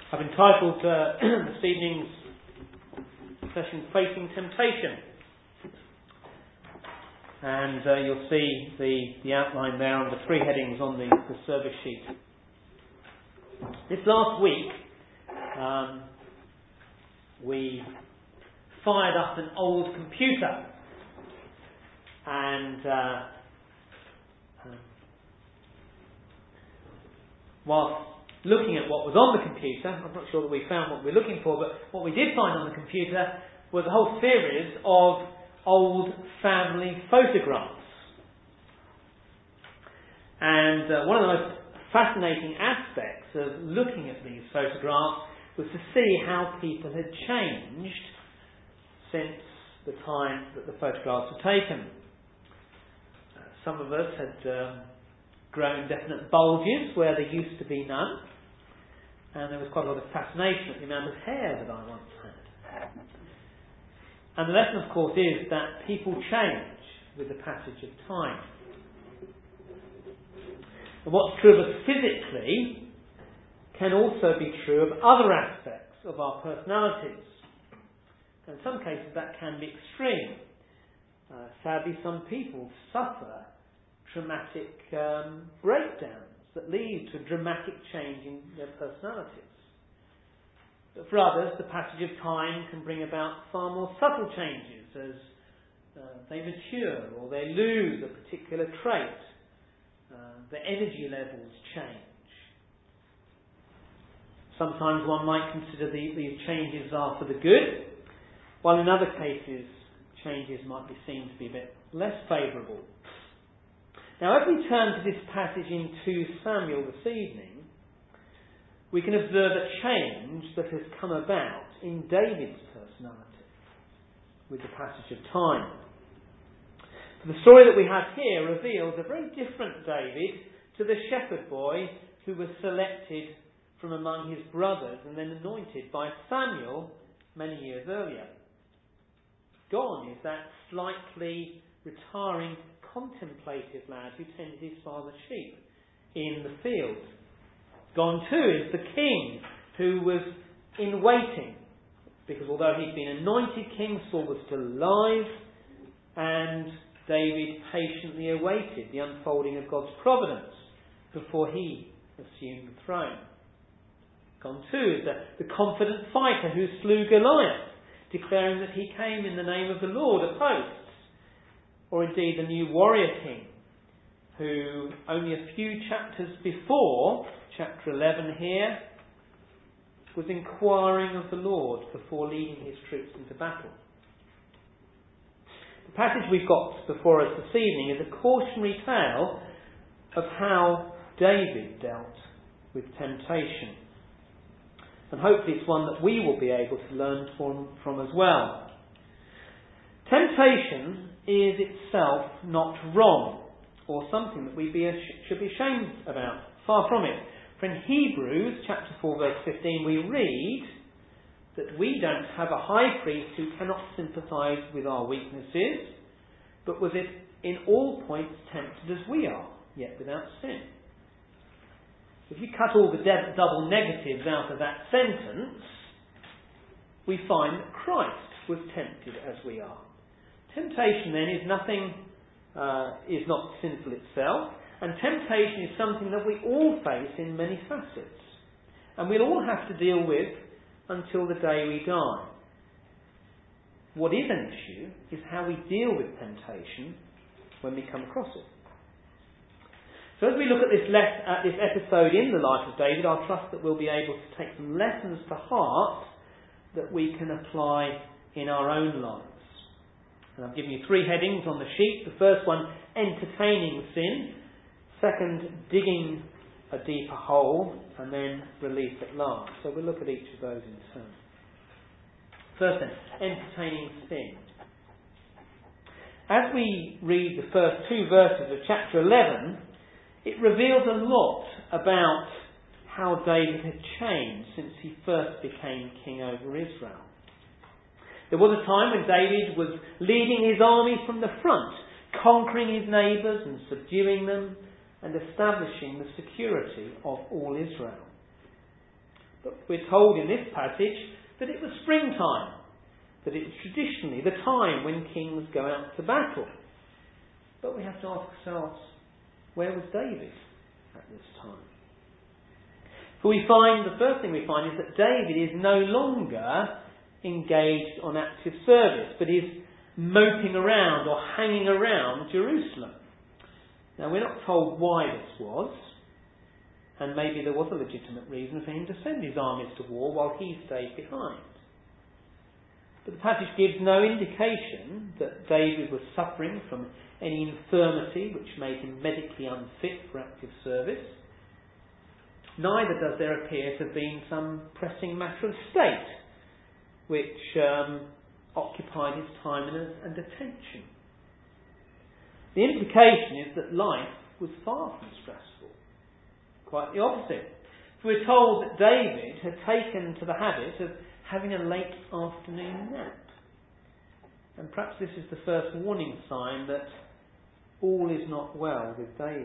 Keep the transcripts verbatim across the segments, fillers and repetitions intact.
I've entitled uh, this evening's session Facing Temptation. And uh, you'll see the, the outline there on the three headings on the, the service sheet. This last week, um, we fired up an old computer. And uh, um, whilst looking at what was on the computer, I'm not sure that we found what we were looking for, but what we did find on the computer was a whole series of old family photographs. And uh, one of the most fascinating aspects of looking at these photographs was to see how people had changed since the time that the photographs were taken. Uh, some of us had um, grown definite bulges where there used to be none. And there was quite a lot of fascination at the amount of hair that I once had. And the lesson, of course, is that people change with the passage of time. And what's true of us physically can also be true of other aspects of our personalities. And in some cases that can be extreme. Uh, sadly, some people suffer traumatic um, breakdowns that lead to a dramatic change in their personalities. But for others, the passage of time can bring about far more subtle changes as uh, they mature or they lose a particular trait. Uh, their energy levels change. Sometimes one might consider the, these changes are for the good, while in other cases changes might be seen to be a bit less favourable. Now, if we turn to this passage in Second Samuel this evening, we can observe a change that has come about in David's personality with the passage of time. The story that we have here reveals a very different David to the shepherd boy who was selected from among his brothers and then anointed by Samuel many years earlier. Gone is that slightly retiring, contemplative lad who tended his father's sheep in the field. Gone too is the king who was in waiting, because although he'd been anointed king, Saul was still alive, and David patiently awaited the unfolding of God's providence before he assumed the throne. Gone too is the, the confident fighter who slew Goliath, declaring that he came in the name of the Lord of hosts. Or indeed the new warrior king, who only a few chapters before, chapter eleven here, was inquiring of the Lord before leading his troops into battle. The passage we've got before us this evening is a cautionary tale of how David dealt with temptation. And hopefully it's one that we will be able to learn from, from as well. Temptation is itself not wrong, or something that we be, should be ashamed about. Far from it. For in Hebrews chapter four verse fifteen we read that we don't have a high priest who cannot sympathise with our weaknesses, but was it in all points tempted as we are, yet without sin. If you cut all the de- double negatives out of that sentence, we find that Christ was tempted as we are. Temptation then is nothing, uh, is not sinful itself, and temptation is something that we all face in many facets, and we'll all have to deal with until the day we die. What is an issue is how we deal with temptation when we come across it. So as we look at this, le- at this episode in the life of David, I trust that we'll be able to take some lessons to heart that we can apply in our own lives. And I've given you three headings on the sheet. The first one, entertaining sin. Second, digging a deeper hole. And then, relief at last. So we'll look at each of those in turn. First then, entertaining sin. As we read the first two verses of chapter eleven, it reveals a lot about how David had changed since he first became king over Israel. There was a time when David was leading his army from the front, conquering his neighbours and subduing them, and establishing the security of all Israel. But we're told in this passage that it was springtime, that it was traditionally the time when kings go out to battle. But we have to ask ourselves, where was David at this time? For we find, the first thing we find is that David is no longer engaged on active service, but is moping around or hanging around Jerusalem. Now, we're not told why this was, and maybe there was a legitimate reason for him to send his armies to war while he stayed behind. But the passage gives no indication that David was suffering from any infirmity which made him medically unfit for active service. Neither does there appear to have been some pressing matter of state which um, occupied his time and, and attention. The implication is that life was far from stressful. Quite the opposite. We're told that David had taken to the habit of having a late afternoon nap. And perhaps this is the first warning sign that all is not well with David.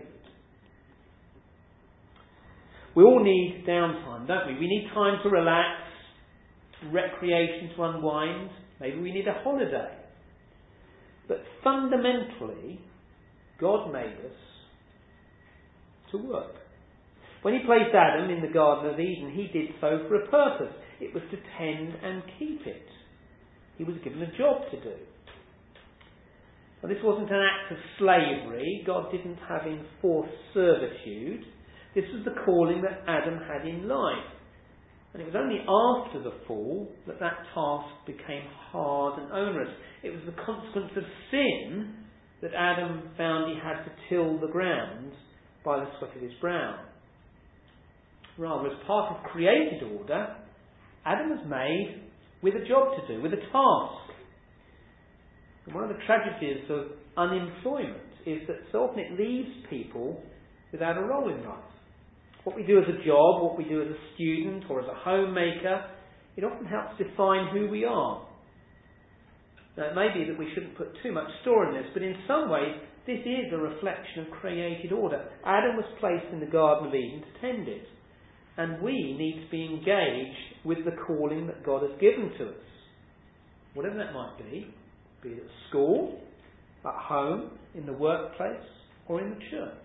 We all need downtime, don't we? We need time to relax, recreation to unwind. Maybe we need a holiday. But fundamentally, God made us to work. When he placed Adam in the Garden of Eden, he did so for a purpose. It was to tend and keep it. He was given a job to do. Now, this wasn't an act of slavery. God didn't have enforced servitude. This was the calling that Adam had in life. And it was only after the fall that that task became hard and onerous. It was the consequence of sin that Adam found he had to till the ground by the sweat of his brow. Rather, as part of created order, Adam was made with a job to do, with a task. And one of the tragedies of unemployment is that so often it leaves people without a role in life. What we do as a job, what we do as a student or as a homemaker, it often helps define who we are. Now, it may be that we shouldn't put too much store in this, but in some ways, this is a reflection of created order. Adam was placed in the Garden of Eden to tend it. And we need to be engaged with the calling that God has given to us. Whatever that might be, be it at school, at home, in the workplace, or in the church.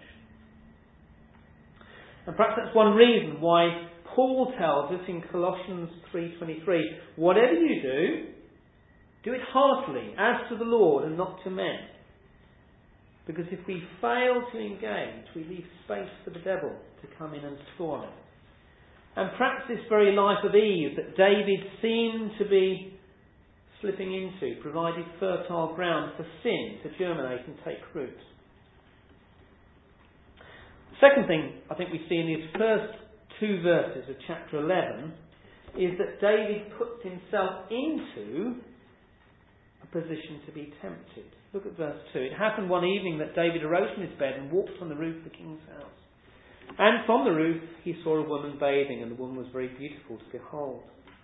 And perhaps that's one reason why Paul tells us in Colossians three twenty-three, whatever you do, do it heartily, as to the Lord and not to men. Because if we fail to engage, we leave space for the devil to come in and spoil it. And perhaps this very life of ease that David seemed to be slipping into provided fertile ground for sin to germinate and take root. Second thing I think we see in these first two verses of chapter eleven is that David puts himself into a position to be tempted. Look at verse two. It happened one evening that David arose from his bed and walked on the roof of the king's house. And from the roof he saw a woman bathing, and the woman was very beautiful to behold.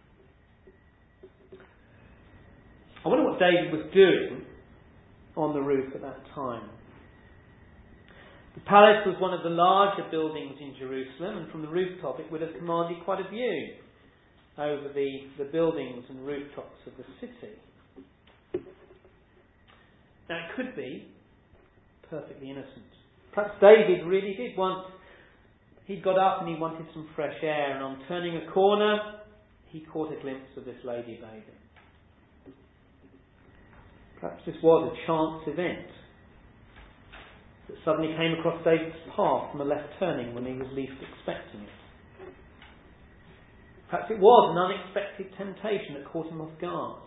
I wonder what David was doing on the roof at that time. The palace was one of the larger buildings in Jerusalem, and from the rooftop it would have commanded quite a view over the, the buildings and rooftops of the city. Now, it could be perfectly innocent. Perhaps David really did want, he got up and he wanted some fresh air, and on turning a corner, he caught a glimpse of this lady bathing. Perhaps this was a chance event that suddenly came across David's path from a left turning when he was least expecting it. Perhaps it was an unexpected temptation that caught him off guard.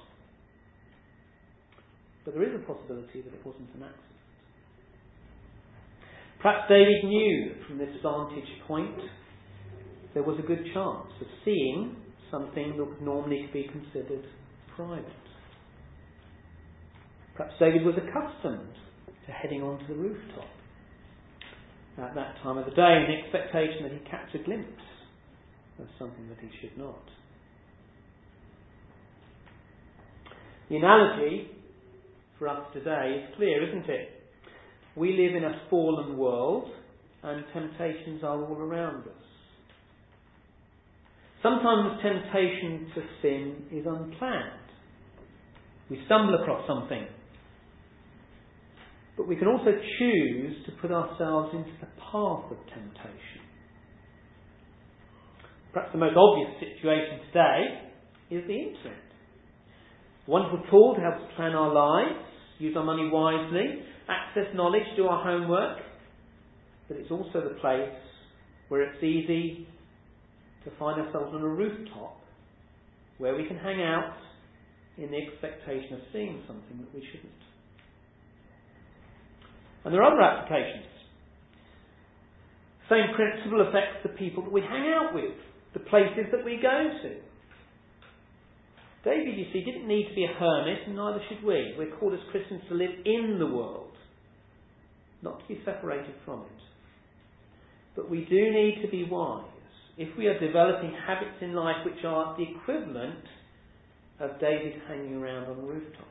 But there is a possibility that it wasn't an accident. Perhaps David knew that from this vantage point there was a good chance of seeing something that would normally be considered private. Perhaps David was accustomed to heading onto the rooftop at that time of the day in the expectation that he'd catch a glimpse of something that he should not. The analogy for us today is clear, isn't it? We live in a fallen world and temptations are all around us. Sometimes temptation to sin is unplanned. We stumble across something. But we can also choose to put ourselves into the path of temptation. Perhaps the most obvious situation today is the internet. A wonderful tool to help us plan our lives, use our money wisely, access knowledge, do our homework. But it's also the place where it's easy to find ourselves on a rooftop where we can hang out in the expectation of seeing something that we shouldn't. And there are other applications. Same principle affects the people that we hang out with, the places that we go to. David, you see, didn't need to be a hermit, and neither should we. We're called as Christians to live in the world, not to be separated from it. But we do need to be wise if we are developing habits in life which are the equivalent of David hanging around on a rooftop,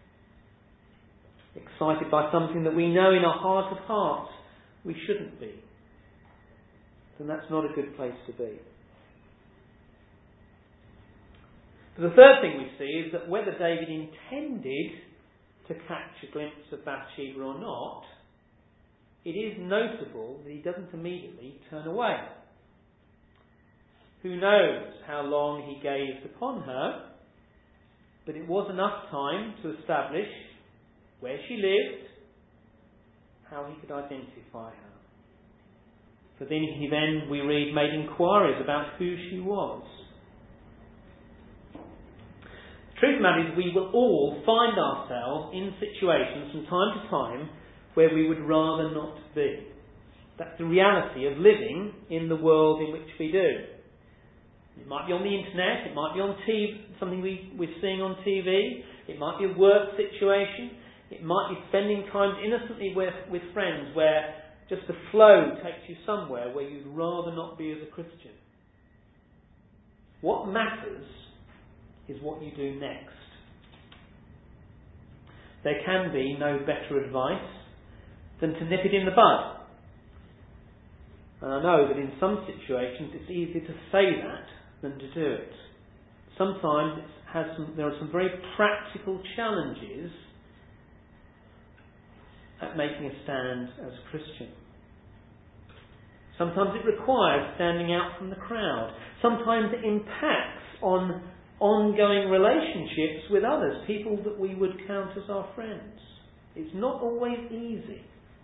excited by something that we know in our heart of hearts we shouldn't be, then that's not a good place to be. But the third thing we see is that whether David intended to catch a glimpse of Bathsheba or not, it is notable that he doesn't immediately turn away. Who knows how long he gazed upon her, but it was enough time to establish where she lived, how he could identify her. For then he then, we read, made inquiries about who she was. The truth of the matter is we will all find ourselves in situations from time to time where we would rather not be. That's the reality of living in the world in which we do. It might be on the internet, it might be on T V, something we, we're seeing on T V, it might be a work situation, it might be spending time innocently with, with friends where just the flow takes you somewhere where you'd rather not be as a Christian. What matters is what you do next. There can be no better advice than to nip it in the bud. And I know that in some situations it's easier to say that than to do it. Sometimes it has some, there are some very practical challenges at making a stand as a Christian. Sometimes it requires standing out from the crowd. Sometimes it impacts on ongoing relationships with others, people that we would count as our friends. It's not always easy.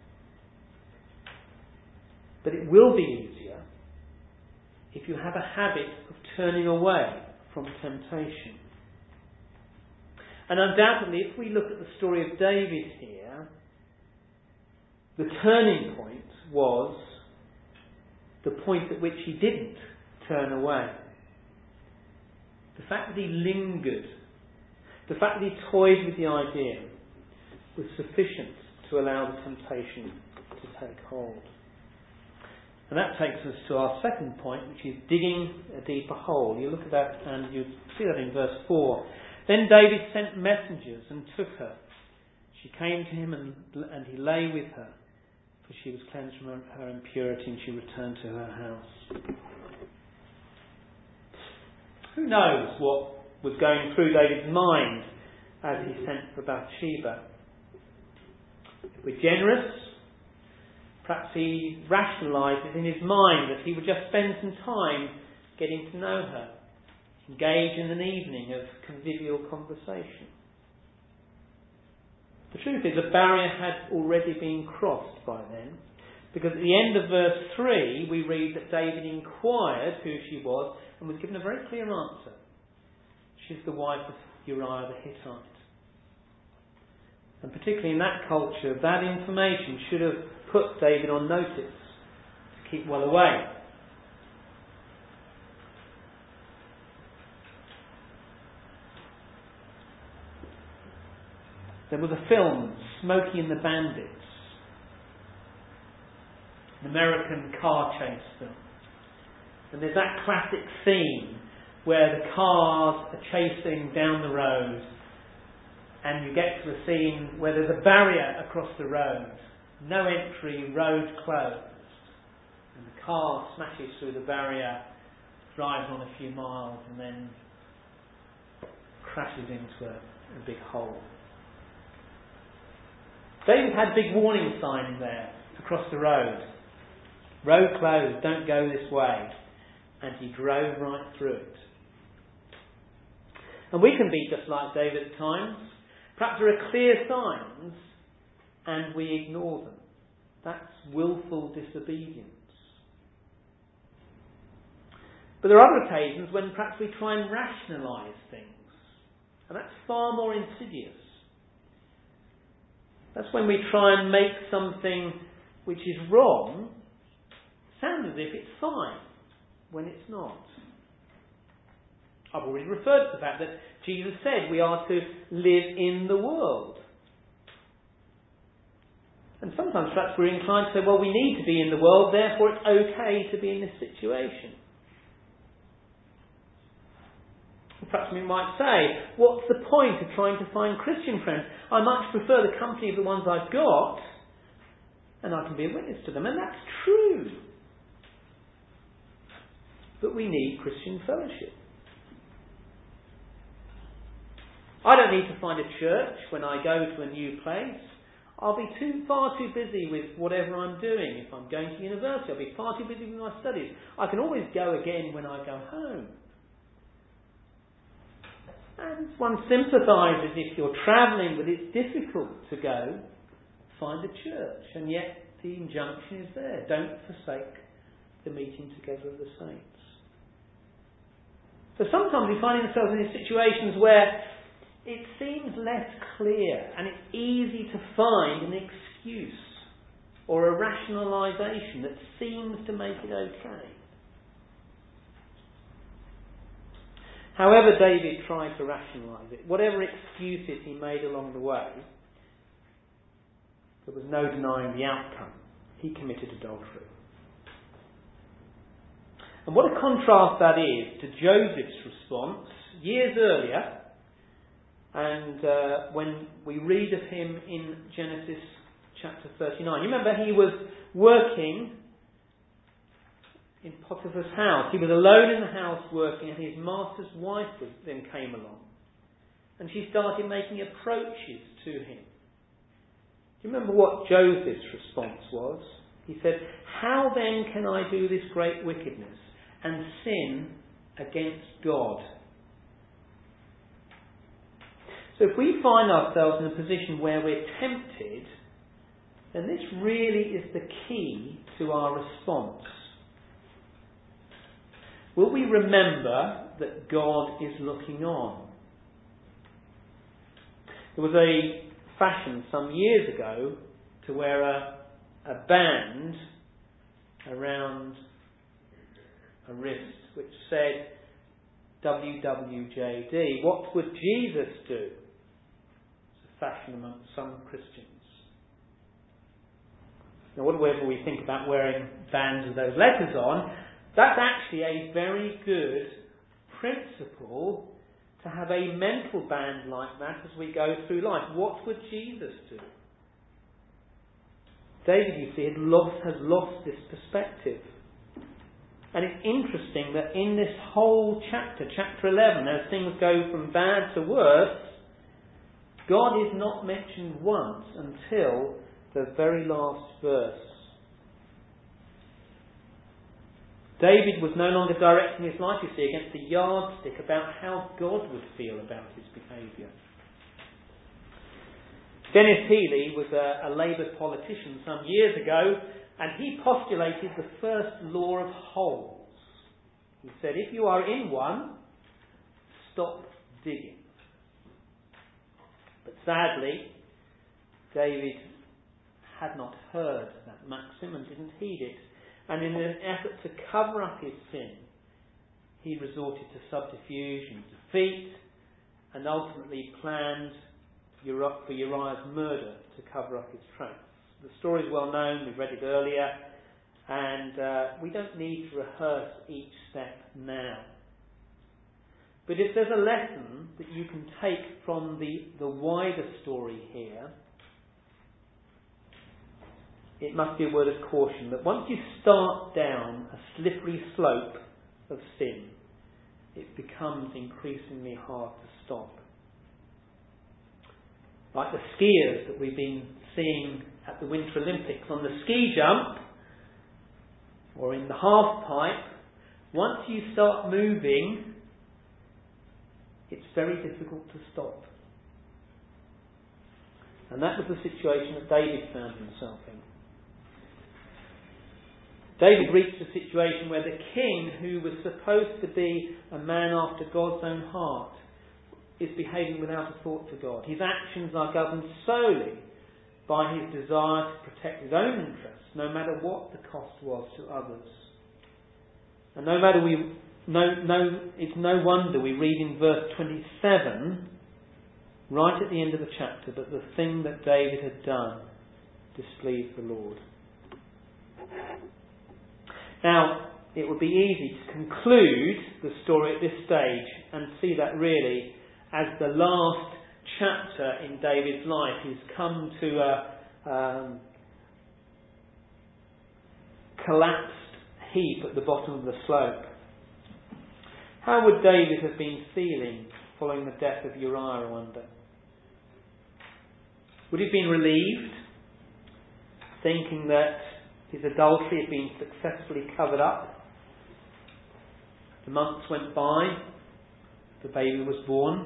But it will be easier if you have a habit of turning away from temptation. And undoubtedly, if we look at the story of David here, the turning point was the point at which he didn't turn away. The fact that he lingered, the fact that he toyed with the idea was sufficient to allow the temptation to take hold. And that takes us to our second point, which is digging a deeper hole. You look at that and you see that in verse four. Then David sent messengers and took her. She came to him and, and he lay with her, for she was cleansed from her, her impurity, and she returned to her house. Who knows what was going through David's mind as he sent for Bathsheba? If we're generous, perhaps he rationalised it in his mind that he would just spend some time getting to know her, engage in an evening of convivial conversation. The truth is, a barrier had already been crossed by then, because at the end of verse three we read that David inquired who she was and was given a very clear answer. She's the wife of Uriah the Hittite. And particularly in that culture, that information should have put David on notice to keep well away. There was a film, Smokey and the Bandits, an American car chase film. And there's that classic scene where the cars are chasing down the road, and you get to a scene where there's a barrier across the road. No entry, road closed. And the car smashes through the barrier, drives on a few miles and then crashes into a, a big hole. David had a big warning sign in there across the road. Road closed, don't go this way. And he drove right through it. And we can be just like David at times. Perhaps there are clear signs and we ignore them. That's willful disobedience. But there are other occasions when perhaps we try and rationalise things. And that's far more insidious. That's when we try and make something which is wrong sound as if it's fine, when it's not. I've already referred to the fact that Jesus said we are to live in the world. And sometimes perhaps we're inclined to say, well, we need to be in the world, therefore it's okay to be in this situation. Perhaps we might say, what's the point of trying to find Christian friends? I much prefer the company of the ones I've got, and I can be a witness to them. And that's true. But we need Christian fellowship. I don't need to find a church when I go to a new place. I'll be too far too busy with whatever I'm doing. If I'm going to university, I'll be far too busy with my studies. I can always go again when I go home. And one sympathises if you're travelling, but it's difficult to go, find a church. And yet the injunction is there. Don't forsake the meeting together of the saints. So sometimes we find ourselves in these situations where it seems less clear and it's easy to find an excuse or a rationalisation that seems to make it okay. However David tried to rationalise it, whatever excuses he made along the way, there was no denying the outcome. He committed adultery. And what a contrast that is to Joseph's response years earlier, and uh, when we read of him in Genesis chapter thirty-nine. You remember he was working in Potiphar's house. He was alone in the house working, and his master's wife was, then came along. And she started making approaches to him. Do you remember what Joseph's response was? He said, "How then can I do this great wickedness and sin against God?" So if we find ourselves in a position where we're tempted, then this really is the key to our response. Will we remember that God is looking on? There was a fashion some years ago to wear a, a band around a wrist which said W W J D. What would Jesus do? It's a fashion among some Christians. Now, whatever we think about wearing bands with those letters on, that's actually a very good principle to have a mental band like that as we go through life. What would Jesus do? David, you see, had lost, has lost this perspective. And it's interesting that in this whole chapter, chapter eleven, as things go from bad to worse, God is not mentioned once until the very last verse. David was no longer directing his life, you see, against the yardstick about how God would feel about his behaviour. Dennis Healy was a, a Labour politician some years ago, and he postulated the first law of holes. He said, if you are in one, stop digging. But sadly, David had not heard that maxim and didn't heed it. And in an effort to cover up his sin, he resorted to subterfuge and defeat, and ultimately planned for Uriah's murder to cover up his tracks. The story is well known, we've read it earlier, and uh, we don't need to rehearse each step now. But if there's a lesson that you can take from the, the wider story here, it must be a word of caution that once you start down a slippery slope of sin, it becomes increasingly hard to stop. Like the skiers that we've been seeing at the Winter Olympics, on the ski jump or in the half pipe, once you start moving, it's very difficult to stop. And that was the situation that David found himself in. David reached a situation where the king, who was supposed to be a man after God's own heart, is behaving without a thought for God. His actions are governed solely by his desire to protect his own interests, no matter what the cost was to others. And no matter we, no, no, it's no wonder we read in verse twenty-seven, right at the end of the chapter, that the thing that David had done displeased the Lord. Now, it would be easy to conclude the story at this stage and see that really as the last chapter in David's life. He's come to a um, collapsed heap at the bottom of the slope. How would David have been feeling following the death of Uriah, I wonder? Would he have been relieved, thinking that his adultery had been successfully covered up? The months went by, the baby was born.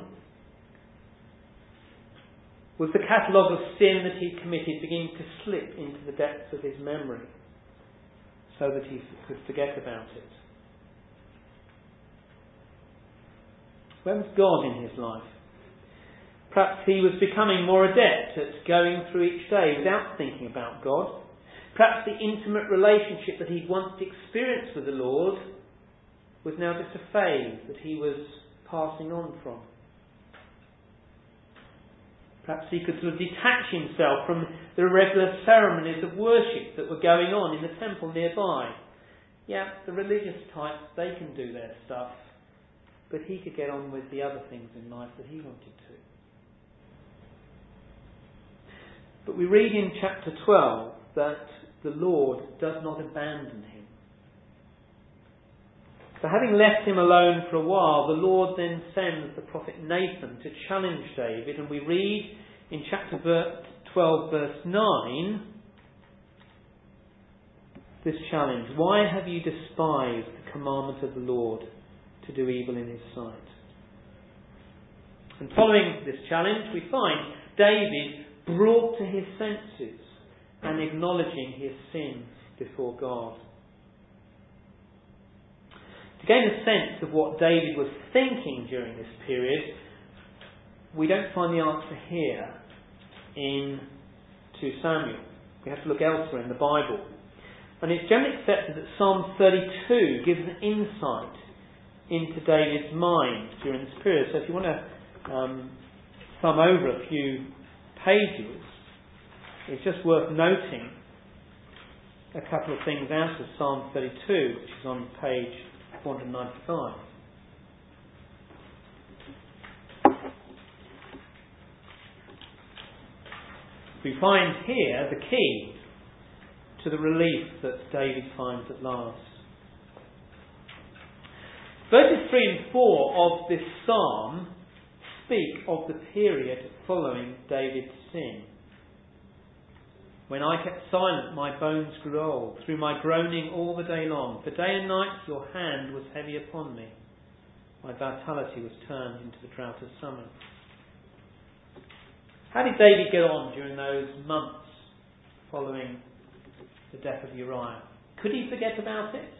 Was the catalogue of sin that he committed beginning to slip into the depths of his memory so that he could forget about it? Where was God in his life? Perhaps he was becoming more adept at going through each day without thinking about God. Perhaps the intimate relationship that he'd once experienced with the Lord was now just a phase that he was passing on from. Perhaps he could sort of detach himself from the regular ceremonies of worship that were going on in the temple nearby. Yeah, the religious types, they can do their stuff, but he could get on with the other things in life that he wanted to. But we read in chapter twelve that the Lord does not abandon him. So having left him alone for a while, the Lord then sends the prophet Nathan to challenge David, and we read in chapter twelve verse nine this challenge: "Why have you despised the commandment of the Lord to do evil in his sight?" And following this challenge, we find David brought to his senses and acknowledging his sin before God. To gain a sense of what David was thinking during this period, we don't find the answer here in Second Samuel. We have to look elsewhere in the Bible. And it's generally accepted that Psalm thirty-two gives an insight into David's mind during this period. So if you want to um, thumb over a few pages, it's just worth noting a couple of things out of Psalm thirty-two, which is on page four ninety-five. We find here the key to the relief that David finds at last. Verses three and four of this psalm speak of the period following David's sin. "When I kept silent, my bones grew old, through my groaning all the day long. For day and night your hand was heavy upon me. My vitality was turned into the drought of summer." How did David get on during those months following the death of Uriah? Could he forget about it?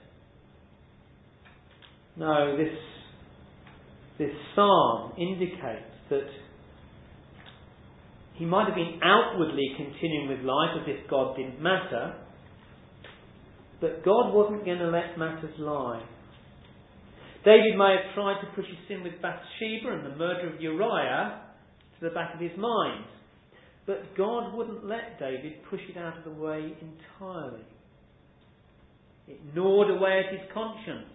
No, this, this psalm indicates that he might have been outwardly continuing with life as if God didn't matter, but God wasn't going to let matters lie. David may have tried to push his sin with Bathsheba and the murder of Uriah to the back of his mind, but God wouldn't let David push it out of the way entirely. It gnawed away at his conscience.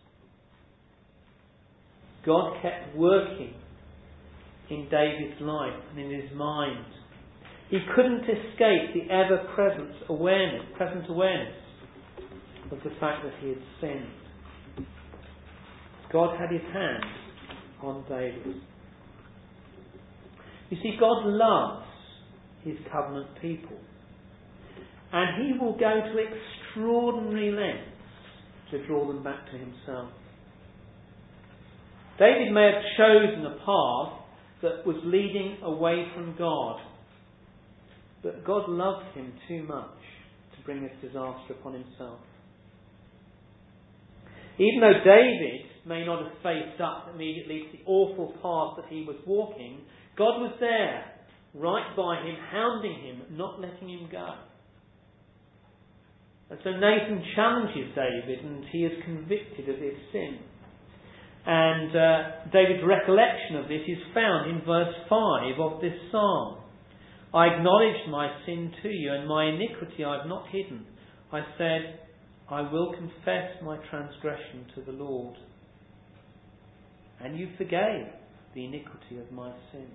God kept working in David's life and in his mind. He couldn't escape the ever-present awareness, present awareness of the fact that he had sinned. God had his hand on David. You see, God loves his covenant people. And he will go to extraordinary lengths to draw them back to himself. David may have chosen a path that was leading away from God. But God loved him too much to bring this disaster upon himself. Even though David may not have faced up immediately to the awful path that he was walking, God was there, right by him, hounding him, not letting him go. And so Nathan challenges David, and he is convicted of his sin. And uh, David's recollection of this is found in verse five of this psalm. I acknowledged my sin to you, and my iniquity I have not hidden. I said, I will confess my transgression to the Lord. And you forgave the iniquity of my sin.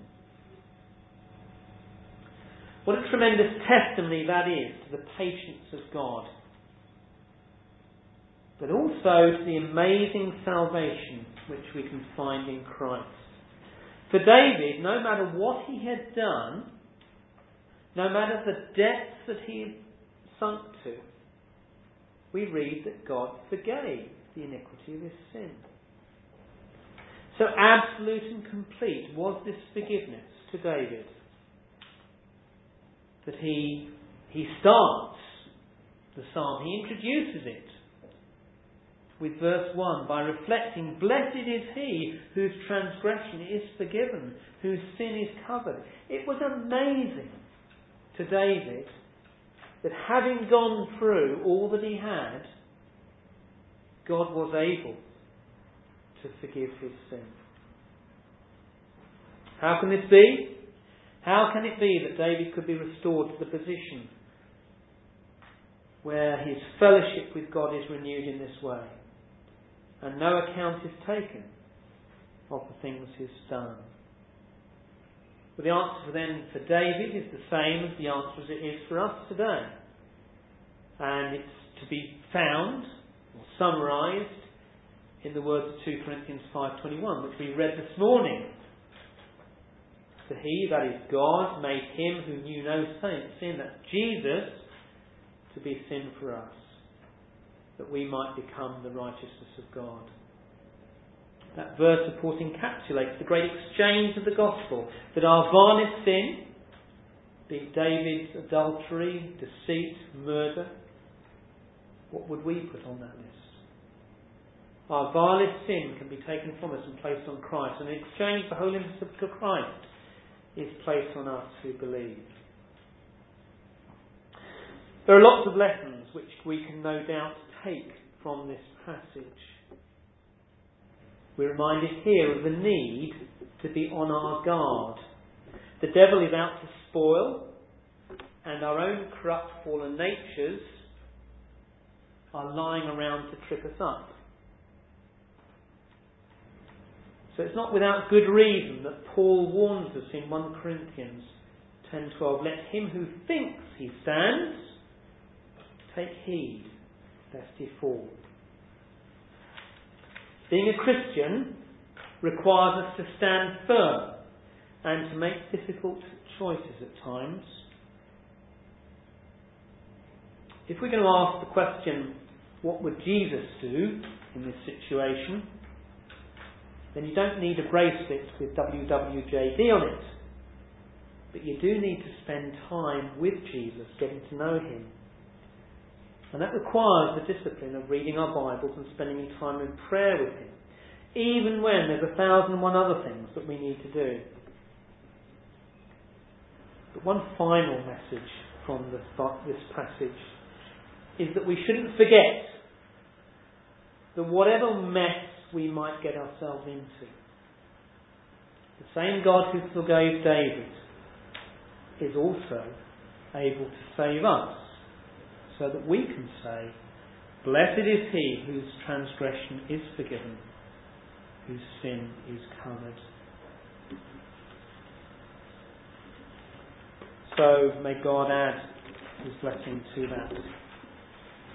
What a tremendous testimony that is to the patience of God. But also to the amazing salvation which we can find in Christ. For David, no matter what he had done, no matter the depths that he had sunk to, we read that God forgave the iniquity of his sin. So absolute and complete was this forgiveness to David, that he, he starts the psalm, he introduces it with verse one by reflecting, blessed is he whose transgression is forgiven, whose sin is covered. It was amazing to David that having gone through all that he had, God was able to forgive his sin. How can this be? How can it be that David could be restored to the position where his fellowship with God is renewed in this way, and no account is taken of the things he's done? Well, the answer then for David is the same as the answer as it is for us today. And it's to be found, or summarised, in the words of two Corinthians five twenty-one, which we read this morning. For he, that is God, made him who knew no sin, that's Jesus, to be sin for us, that we might become the righteousness of God. That verse, of course, encapsulates the great exchange of the gospel, that our vilest sin, be it David's adultery, deceit, murder, what would we put on that list? Our vilest sin can be taken from us and placed on Christ, and in exchange for holiness of Christ is placed on us who believe. There are lots of lessons which we can no doubt take from this passage. We're reminded here of the need to be on our guard. The devil is out to spoil, and our own corrupt fallen natures are lying around to trip us up. So it's not without good reason that Paul warns us in First Corinthians ten twelve, let him who thinks he stands take heed lest he fall. Being a Christian requires us to stand firm and to make difficult choices at times. If we're going to ask the question, what would Jesus do in this situation, then you don't need a bracelet with W W J D on it. But you do need to spend time with Jesus, getting to know him. And that requires the discipline of reading our Bibles and spending time in prayer with him, even when there's a thousand and one other things that we need to do. But one final message from this, this passage is that we shouldn't forget that whatever mess we might get ourselves into, the same God who forgave David is also able to save us, so that we can say, blessed is he whose transgression is forgiven, whose sin is covered. So may God add his blessing to that.